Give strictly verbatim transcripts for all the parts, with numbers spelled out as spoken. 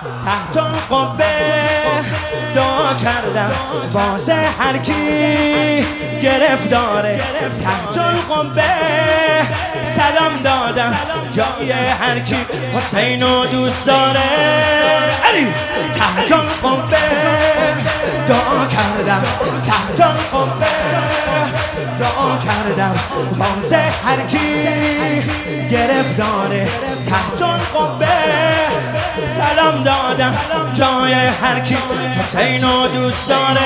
تحت القبه دعا کردم واسه هر کی گرفتاره. تحت القبه سلام دادم جای هر کی حسینو دوست داره. علی تحت القبه دعا کردم، تحت القبه دعا کردم واسه هر کی گرفتاره. تحت القبه سلام دادم جای هر کی حسینو دوست داره.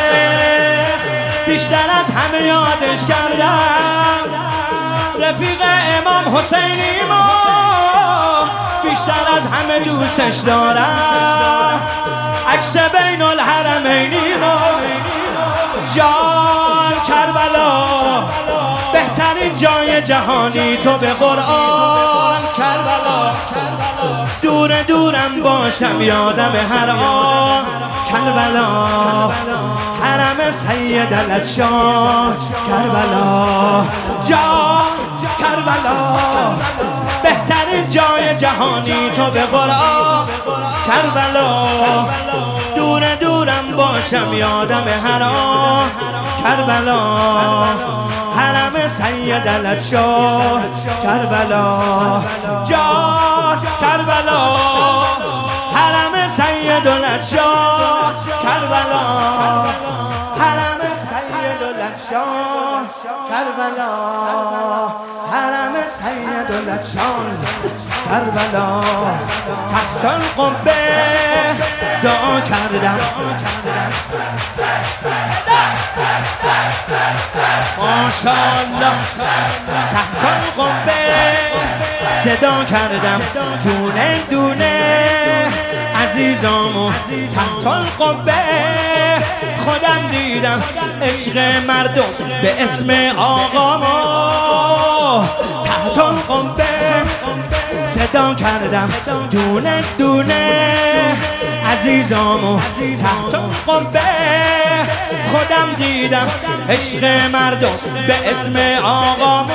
بیشتر از همه یادش کردم رفیق امام حسینی ما، بیشتر از همه دوستش دارم عکس بین الحرمینی ما. جان کربلا بهترین جای جهانی تو به قرآن. کربلا دور دورم باشم یادم هر آن. کربلا حرم سید الشاه. کربلا جان کربلا بهترین جای جهانی تو به قرآن. کربلا دور دورم باشم یادم هر آن. کربلا حرم سید الشاه. کربلا جان کربلا حرم سید الشاه. کربلا حرم سید الشاه. کربلا حرم سید الشاه. کربلا تحت القبه دعا کردم ماشاءالله. تحت القبه صدا کردم دونه دونه عزیزامو. تحت القبه خودم دیدم عشق مردم به اسم آقامو. تحت القبه صدا کردم دونه دونه عزیزامو. تحت القبه خودم دیدم عشق مردم به اسم آقامو.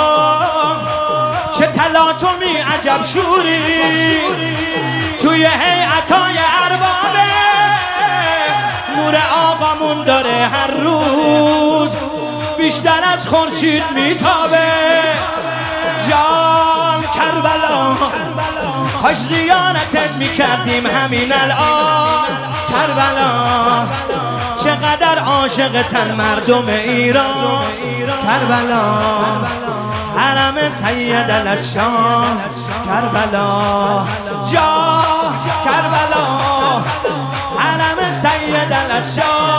چه تلاطمی عجب شوری توی هیئتای اربابه. نور آقامون داره هر روز بیشتر از خورشید میتابه. جان کربلا کاش زیارتت میکردیم همین الان. کربلا چقدر عاشقتن مردم ایران. کربلا حرم سید الشاه. کربلا جا کربلا حرم سید الشاه.